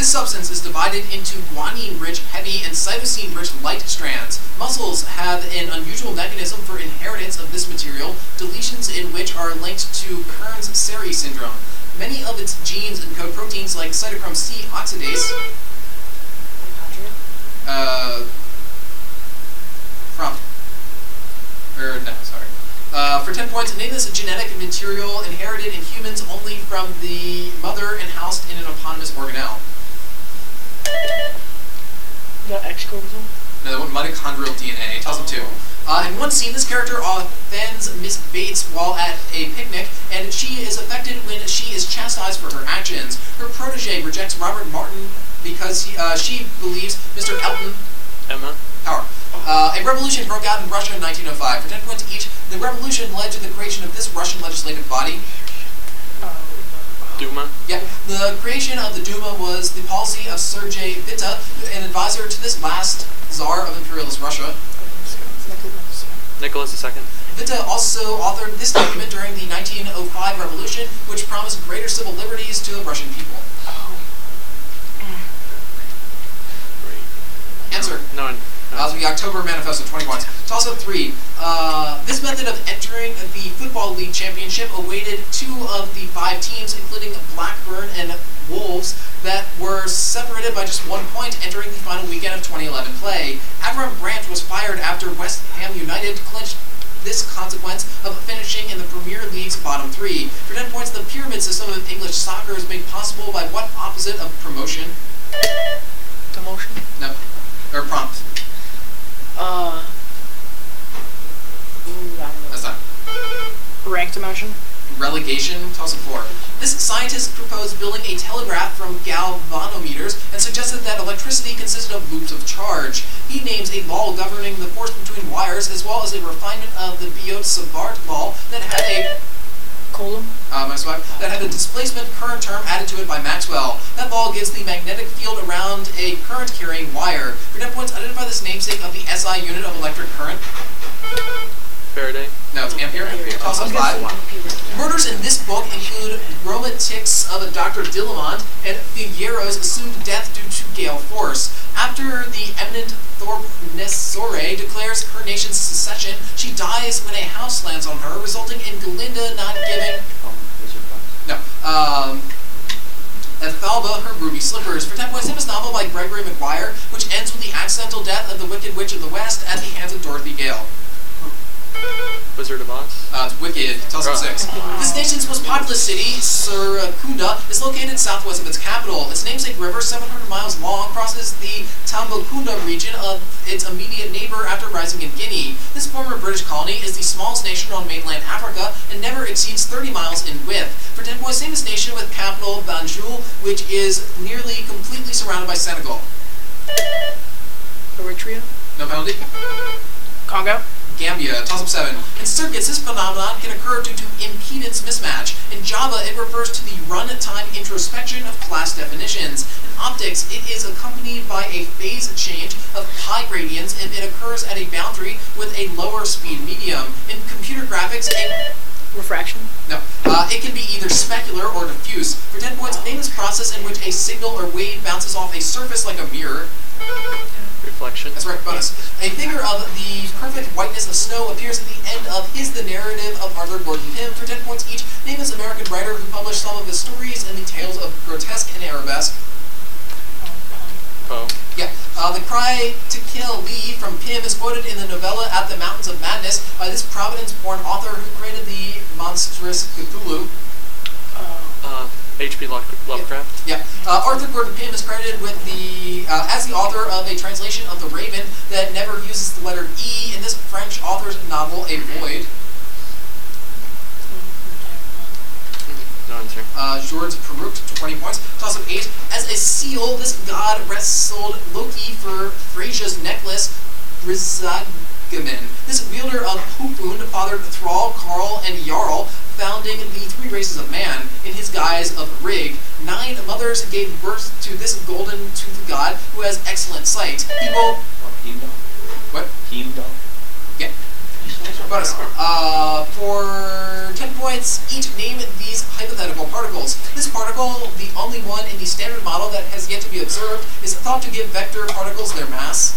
substance is divided into guanine-rich heavy and cytosine-rich light strands. Mussels have an unusual mechanism for inheritance of this material, deletions in which are linked to Kearns-Serre syndrome. Many of its genes encode proteins like cytochrome C oxidase. For 10 points, name this genetic material inherited in humans only from the mother and housed in an eponymous organelle. The X chromosome? No, mitochondrial DNA. Toss up 2. In one scene, this character offends Miss Bates while at a picnic, and she is affected when she is chastised for her actions. Her protege rejects Robert Martin because she believes Mr. Elton Emma Power. A revolution broke out in Russia in 1905. For 10 points each, the revolution led to the creation of this Russian legislative body. Duma. Yeah, the creation of the Duma was the policy of Sergei Witta, an advisor to this last Tsar of imperialist Russia. Nicholas II. Witta also authored this document during the 1905 revolution, which promised greater civil liberties to the Russian people. Answer. No. The October Manifesto, 20 points. Toss up 3. This method of entering the Football League Championship awaited 2 of the 5 teams, including Blackburn and Wolves, that were separated by just 1 point entering the final weekend of 2011 play. Avram Brandt was fired after West Ham United clinched this consequence of finishing in the Premier League's bottom 3. For 10 points, the pyramid system of English soccer is made possible by what opposite of promotion? Demotion? No. Or prompt. I don't know. That's not. Rank demotion? Relegation, toss up 4. This scientist proposed building a telegraph from galvanometers and suggested that electricity consisted of loops of charge. He names a law governing the force between wires, as well as a refinement of the Biot-Savart law that had a Coulomb? that had a displacement current term added to it by Maxwell. That law gives the magnetic field around a current-carrying wire. For 10 points, identify this namesake of the SI unit of electric current. Faraday. No, it's ampere. Toss up 5. Murders in this book include Gromatics of Dr. Dillamont and Figuero's assumed death due to gale force. After the eminent Thorpe Nesore declares her nation's secession, she dies when a house lands on her, resulting in Galinda not giving... No. Ethelba her ruby slippers. For 10 points, famous novel by Gregory Maguire, which ends with the accidental death of the Wicked Witch of the West at the hands of Dorothy Gale. Wizard of Oz. It's Wicked. Toss up 6. This nation's most populous city, Serekunda, is located southwest of its capital. Its namesake river, 700 miles long, crosses the Tambacounda region of its immediate neighbor after rising in Guinea. This former British colony is the smallest nation on mainland Africa and never exceeds 30 miles in width. For 10 points, famous nation with capital Banjul, which is nearly completely surrounded by Senegal. Eritrea? No penalty. Congo? Gambia, toss up 7. In circuits, this phenomenon can occur due to impedance mismatch. In Java, it refers to the run-time introspection of class definitions. In optics, it is accompanied by a phase change of pi gradients if it occurs at a boundary with a lower speed medium. In computer graphics, Refraction? No. It can be either specular or diffuse. For 10 points, name this process in which a signal or wave bounces off a surface like a mirror. Reflection. That's right, bonus. A figure of the perfect whiteness of snow appears at the end of The Narrative of Arthur Gordon Pym. For 10 points each, name this American writer who published some of his stories in the tales of grotesque and arabesque. Poe. Yeah. The cry to kill Lee from Pym is quoted in the novella At the Mountains of Madness by this Providence-born author who created the monstrous Cthulhu. H.P. Lovecraft. Yeah. Arthur Gordon Pym is credited with as the author of a translation of The Raven that never uses the letter E in this French author's novel, A Void. No answer. Georges Perruque, 20 points. Toss up 8. As a seal, this god wrestled Loki for Frasia's necklace, Brisagamon. This wielder of Hupun fathered Thrall, Carl, and Jarl, founding the 3 races of man in his guise of Rig. 9 mothers gave birth to this golden-toothed god who has excellent sight. People... What? Yeah. Bonus. For 10 points, each name these hypothetical particles. This particle, the only one in the standard model that has yet to be observed, is thought to give vector particles their mass?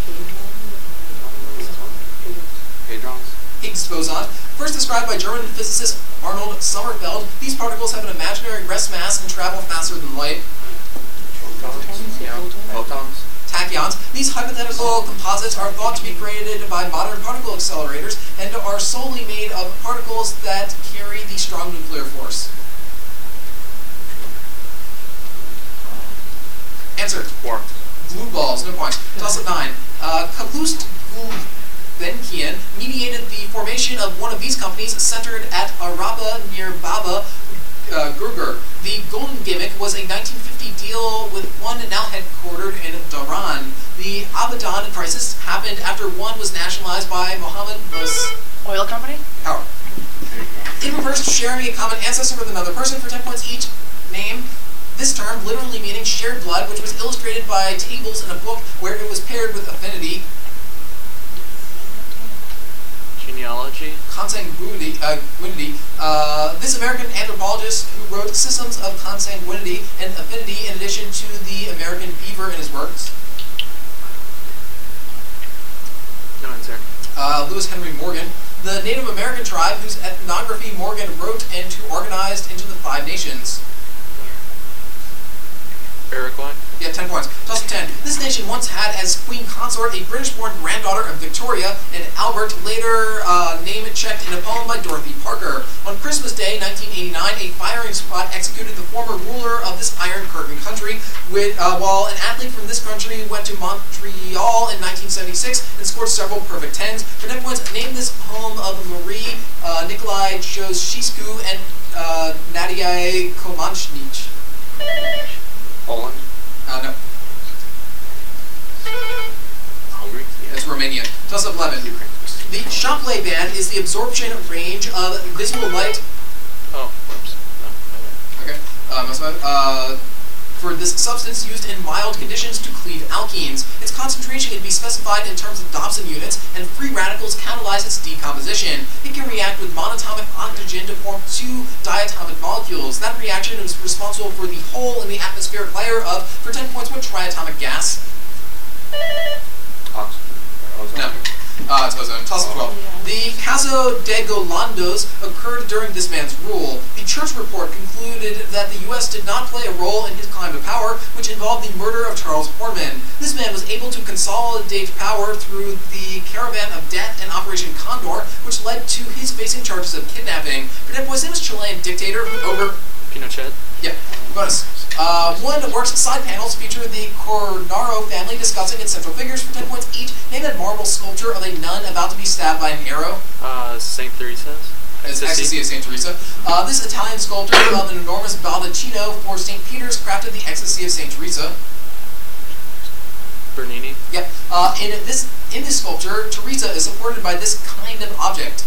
Hadrons. Higgs boson. First described by German physicist Arnold Sommerfeld, these particles have an imaginary rest mass and travel faster than light. Photons. Yeah. Photons. Tachyons. These hypothetical composites are thought to be created by modern particle accelerators and are solely made of particles that carry the strong nuclear force. Answer. Quark. Blue balls, no points. Toss up 9. Calouste Gulbenkian mediated the formation of one of these companies centered at Araba near Baba Gurgur. The Golden Gimmick was a 1950 deal with one now headquartered in Dhahran. The Abadan crisis happened after one was nationalized by Mohammed Oil company? Power. In reverse, sharing a common ancestor with another person for 10 points each. Name this term literally meaning shared blood, which was illustrated by tables in a book where it was paired with affinity. Genealogy. Consanguinity. This American anthropologist who wrote Systems of Consanguinity and Affinity in addition to the American beaver in his works. No answer. Lewis Henry Morgan. The Native American tribe whose ethnography Morgan wrote and who organized into the 5 nations. Iroquois. Yeah, 10 points. Toss of 10. This nation once had as queen consort a British-born granddaughter of Victoria and Albert, later name checked in a poem by Dorothy Parker. On Christmas Day, 1989, a firing squad executed the former ruler of this Iron Curtain country, while an athlete from this country went to Montreal in 1976 and scored several perfect tens. For 10 points, name this poem of Marie Nikolai Ceausescu and Nadia Comaneci. Poland. No. Hungary. It's Romania. Toss up 11. Ukraine. The Champlet band is the absorption range of visible light. Oh, whoops. No, Okay. For this substance used in mild conditions to cleave alkenes. Its concentration can be specified in terms of Dobson units, and free radicals catalyze its decomposition. It can react with monatomic oxygen to form 2 diatomic molecules. That reaction is responsible for the hole in the atmospheric layer of, for 10 points, what triatomic gas? Oxygen. Ozone. No. It's ozone. Toss of 12. The Caso de Golandos occurred during this man's rule. The Church report concluded that the U.S. did not play a role in his climb to power, which involved the murder of Charles Horman. This man was able to consolidate power through the Caravan of Death and Operation Condor, which led to his facing charges of kidnapping. For that was famous Chilean dictator who Pinochet. Yeah, bonus. One work's side panels feature the Cornaro family discussing its central figures for 10 points each. Name that marble sculpture of a nun about to be stabbed by an arrow. St. Teresa's. It's Ecstasy of St. Teresa. This Italian sculptor of an enormous baldacchino for St. Peter's crafted the Ecstasy of St. Teresa. Bernini. Yep. In this sculpture, Teresa is supported by this kind of object.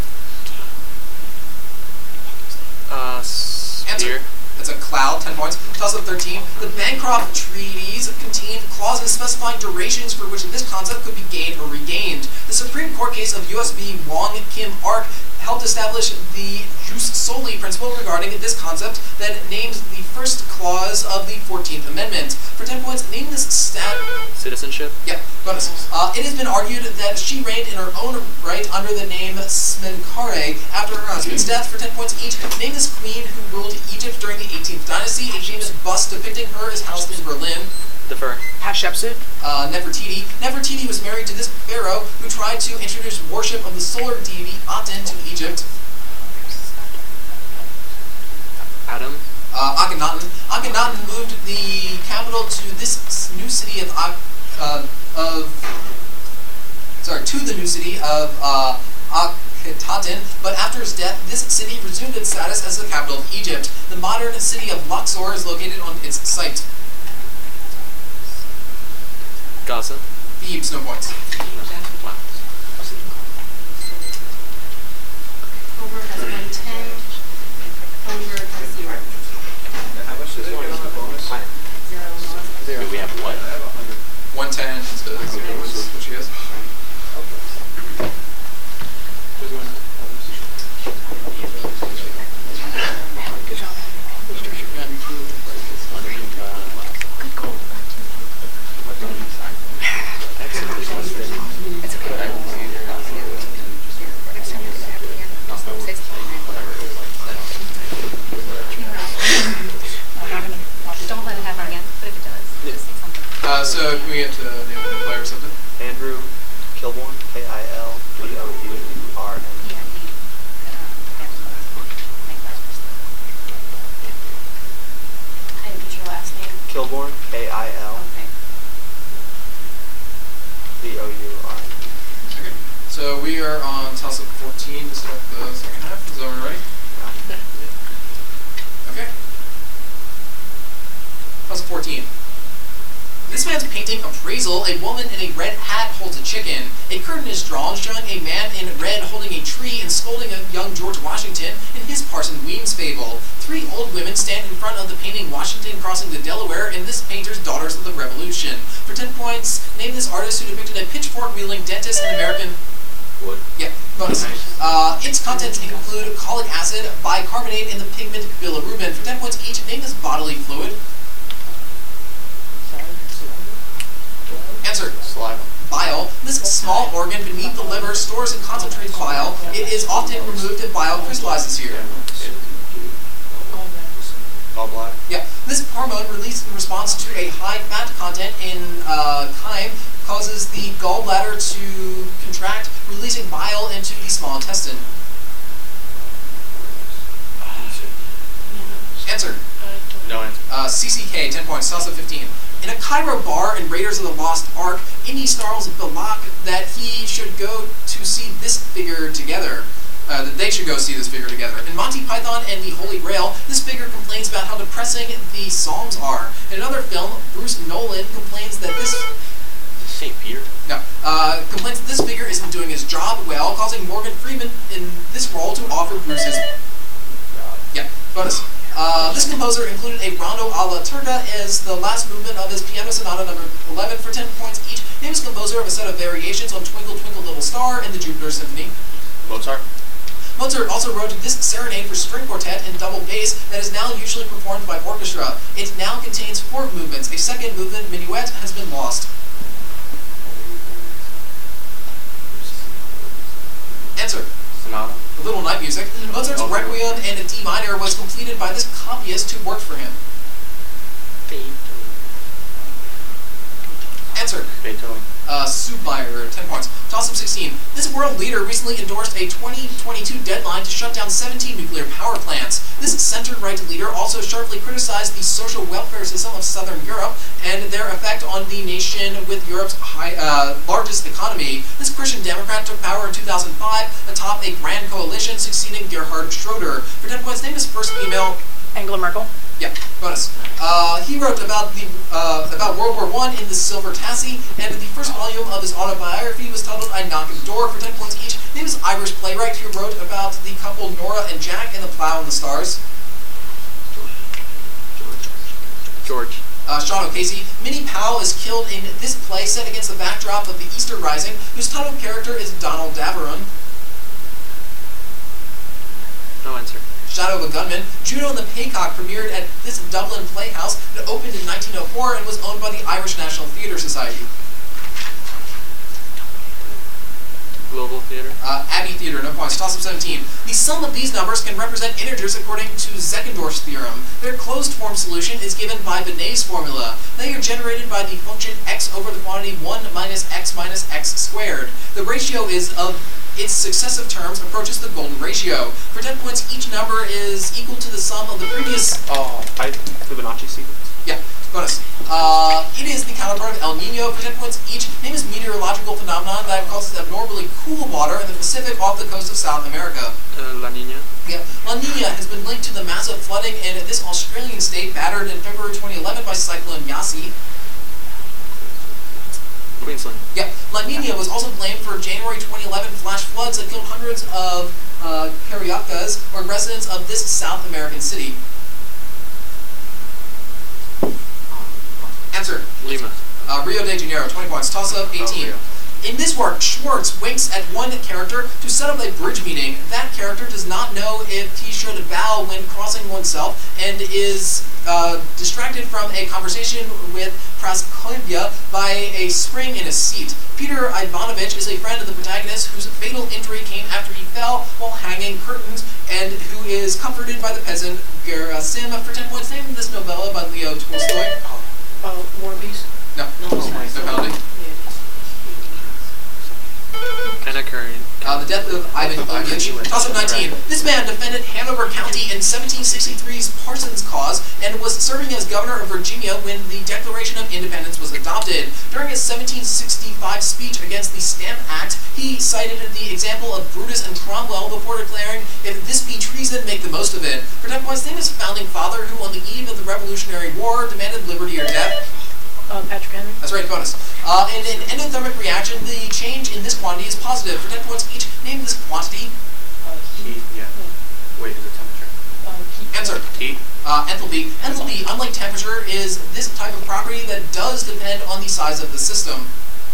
Sphere. It's a cloud, 10 points. Toss up 13. The Bancroft Treaties contained clauses specifying durations for which this concept could be gained or regained. The Supreme Court case of U.S. v. Wong Kim Ark helped establish the jus soli principle regarding this concept that names the first clause of the 14th Amendment. For 10 points, name this stat. Citizenship. Yeah, bonus. It has been argued that she reigned in her own right under the name Smenkare after her husband's death. For 10 points each, name this queen who ruled Egypt during the 18th dynasty. A famous bust depicting her is housed in Berlin. Defer. Hatshepsut. Nefertiti. Nefertiti was married to this pharaoh who tried to introduce worship of the solar deity Aten to Egypt. Akhenaten. Akhenaten moved the capital to this new city of Akhetaten, but after his death, this city resumed its status as the capital of Egypt. The modern city of Luxor is located on its site. Gaza. Thebes, no points. Wow. Homer has 110. Homer has 0. How much does one is the bonus? 0. Do we have what? 110 to 0 is what she has. Who's going Good job. So can we get to name of the player or something? Andrew Kilborn, Kilbourn. Yeah, make that first. I didn't get your last name. Kilbourn, Okay. Kilbourn. Okay. So we are on toss-up 14 to start the second half. Is everyone ready? Okay. Toss-up 14. This man's painting appraisal. A woman in a red hat holds a chicken. A curtain is drawn showing a man in red holding a tree and scolding a young George Washington in his Parson Weems fable. 3 old women stand in front of the painting Washington crossing the Delaware in this painter's Daughters of the Revolution. For 10 points, name this artist who depicted a pitchfork-wielding dentist in American... Wood. Yeah, bonus. Its contents include colic acid, bicarbonate, and the pigment bilirubin. For 10 points each, name this bodily fluid. Answer. Saliva. Bile. This small organ beneath the liver stores and concentrates bile. It is often removed if bile crystallizes here. Gallbladder. Yeah. This hormone released in response to a high fat content in chyme causes the gallbladder to contract, releasing bile into the small intestine. Answer. No answer. CCK, 10 points, toss of 15. In a Cairo bar in Raiders of the Lost Ark, Indy snarls at Balak that he should go to see this figure together. That they should go see this figure together. In Monty Python and the Holy Grail, this figure complains about how depressing the Psalms are. In another film, Bruce Nolan complains that this... St. Peter? No. Complains that this figure isn't doing his job well, causing Morgan Freeman in this role to offer Bruce his... Yeah, bonus. This composer included a Rondo alla Turca as the last movement of his Piano Sonata number 11 for 10 points each. He was composer of a set of variations on Twinkle Twinkle Little Star and the Jupiter Symphony. Mozart? Mozart also wrote this serenade for string quartet and double bass that is now usually performed by orchestra. It now contains 4 movements. A second movement, minuet, has been lost. Answer. Sonata? A little night music. Mozart's Requiem in D minor was completed by this copyist who worked for him. Answer. Beethoven? Submeyer, 10 points. Toss-up 16. This world leader recently endorsed a 2022 deadline to shut down 17 nuclear power plants. This center-right leader also sharply criticized the social welfare system of Southern Europe and their effect on the nation with Europe's largest economy. This Christian Democrat took power in 2005 atop a grand coalition succeeding Gerhard Schroeder. For 10 points, name his first female... Angela Merkel. Yeah, bonus. He wrote about World War I in The Silver Tassie, and the first volume of his autobiography was titled I Knock at the Door for 10 points each. He was an Irish playwright who wrote about the couple Nora and Jack in The Plough and the Stars. George. Sean O'Casey. Minnie Powell is killed in this play set against the backdrop of the Easter Rising, whose title character is Donald Daveron. No answer. Shadow of a Gunman. Juno and the Paycock premiered at this Dublin Playhouse that opened in 1904 and was owned by the Irish National Theatre Society. Global Theatre? Abbey Theatre, no points. Toss-up 17. The sum of these numbers can represent integers according to Zeckendorf's theorem. Their closed-form solution is given by Benet's formula. They are generated by the function x over the quantity 1 minus x squared. The ratio is of its successive terms approaches the golden ratio. For 10 points, each number is equal to the sum of the previous... Fibonacci sequence. Yeah, bonus. It is the counterpart of El Nino. For 10 points each, name is meteorological phenomenon that causes abnormally cool water in the Pacific off the coast of South America. La Nina? Yeah, La Nina has been linked to the massive flooding in this Australian state battered in February 2011 by Cyclone Yasi. Queensland? Yeah, La Nina was also blamed for January 2011 flash floods that killed hundreds of Cariocas, or residents of this South American city. Answer. Lima? Rio de Janeiro, 20 points. Toss-up 18. Rio. In this work, Schwartz winks at one character to set up a bridge meeting. That character does not know if he should bow when crossing oneself and is distracted from a conversation with Praskovia by a spring in his seat. Peter Ivanovich is a friend of the protagonist whose fatal injury came after he fell while hanging curtains and who is comforted by the peasant Gerasim. For 10 points, name this novella by Leo Tolstoy. War and Peace. No. No, it's not. The death of Ivan Ilyich. Toss-up 19. This man defended Hanover County in 1763's Parsons Cause and was serving as governor of Virginia when the Declaration of Independence was adopted. During his 1765 speech against the Stamp Act, he cited the example of Brutus and Cromwell before declaring, "If this be treason, make the most of it." For 10 points, name his founding father who, on the eve of the Revolutionary War, demanded liberty or death. Patrick Henry. That's right, bonus. In an endothermic reaction, the change in this quantity is positive. For 10 points each, name this quantity. Heat, yeah. Wait, is it temperature? Heat. Answer. Heat. Enthalpy. Enthalpy, unlike temperature, is this type of property that does depend on the size of the system.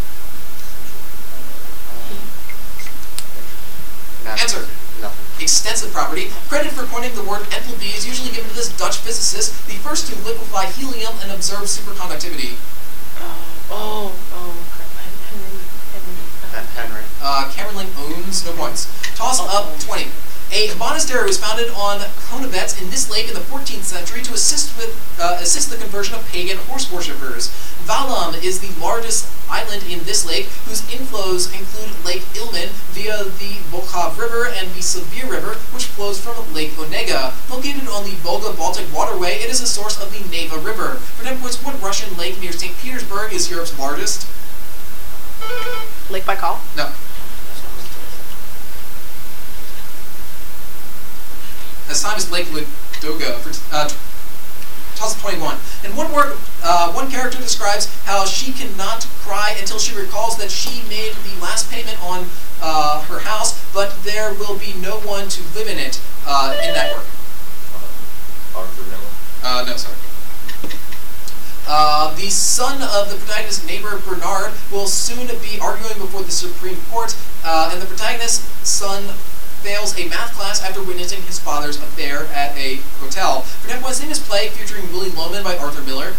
Answer. Nothing. Extensive property. Credit for coining the word enthalpy is usually given to this Dutch physicist, the first to liquefy helium and observe superconductivity. Henry. Caroline owns, no points. Toss up 20. A monastery was founded on Konevets in this lake in the 14th century to assist the conversion of pagan horse worshippers. Valam is the largest island in this lake, whose inflows include Lake Ilmen via the Volkhov River and the Sibir River, which flows from Lake Onega. Located on the Volga-Baltic waterway, it is a source of the Neva River. For 10 points, what Russian lake near St. Petersburg is Europe's largest? Lake Baikal. No. This time is Lake Ladoga for toss of 21. In one word, one character describes how she cannot cry until she recalls that she made the last payment on her house, but there will be no one to live in it in that work. Arthur Miller. No, sorry. The son of the protagonist's neighbor, Bernard, will soon be arguing before the Supreme Court, and the protagonist's son fails a math class after witnessing his father's affair at a hotel. For 10 points, name his play featuring Willie Loman by Arthur Miller.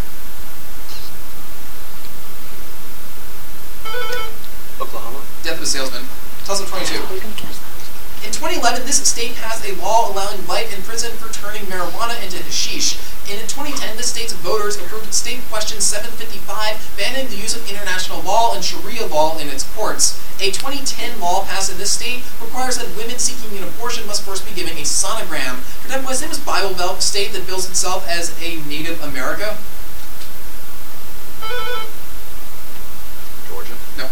Oklahoma. Death of a Salesman. Toss of 22. In 2011, this state passed a law allowing life in prison for turning marijuana into hashish. In 2010, the state's voters approved State Question 755, banning the use of international law and Sharia law in its courts. A 2010 law passed in this state requires that women seeking an abortion must first be given a sonogram. For 10 points, name is Bible Belt state that bills itself as a Native America. Georgia. No.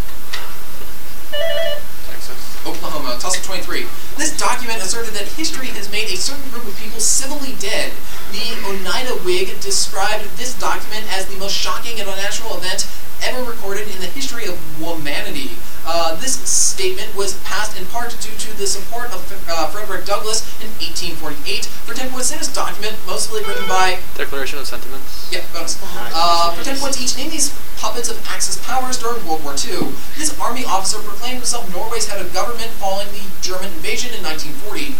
Texas. Oklahoma. Toss of 23. This document asserted that history has made a certain group of people civilly dead. The Oneida Whig described this document as the most shocking and unnatural event ever recorded in the history of humanity. This statement was passed in part due to the support of Frederick Douglass in 1848. For 10 points, this document, mostly written by... Declaration of Sentiments. Yeah, bonus. For 10 points each, name these puppets of Axis powers during World War II. This army officer proclaimed himself Norway's head of government following the German invasion in 1940.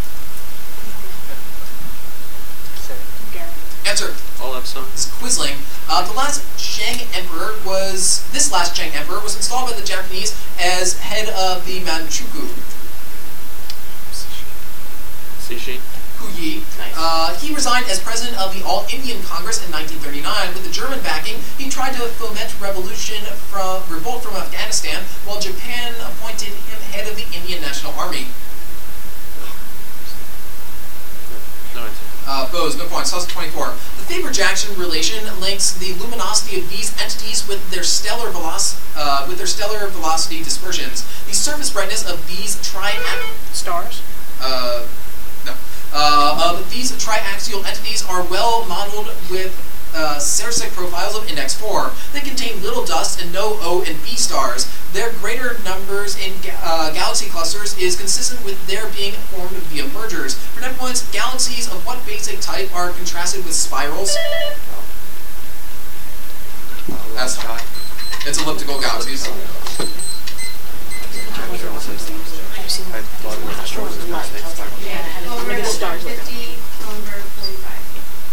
Answer. All Epsom. This is Quisling. This last Shang Emperor was installed by the Japanese as head of the Manchukuo. Cixi. Puyi. He resigned as president of the All-Indian Congress in 1939. With the German backing, he tried to foment revolt from Afghanistan, while Japan appointed him head of the Indian National Army. No answer. Bose, no points. Toss 24. The Faber-Jackson relation links the luminosity of these entities with their stellar velocity dispersions. The surface brightness of these Stars. These triaxial entities are well modeled with Cerseic profiles of Index 4. They contain little dust and no O and B stars. Their greater numbers in galaxy clusters is consistent with their being formed via mergers. For 10 points, galaxies of what basic type are contrasted with spirals? That's high. It's elliptical galaxies. Have you seen I thought it was Look at the stars.